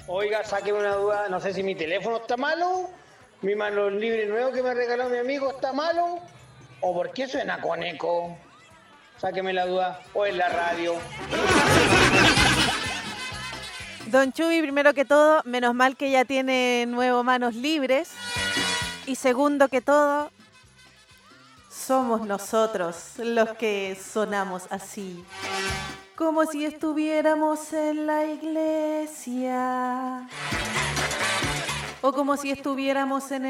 Oiga, sáqueme una duda, no sé si mi teléfono está malo, mi manos libre nuevo que me regaló mi amigo está malo, o por qué suena con eco. Sáqueme la duda, o en la radio. Don Chuy, primero que todo, menos mal que ya tiene nuevo manos libres. Y segundo que todo, somos nosotros los que sonamos así. Como si estuviéramos en la iglesia. O como si estuviéramos en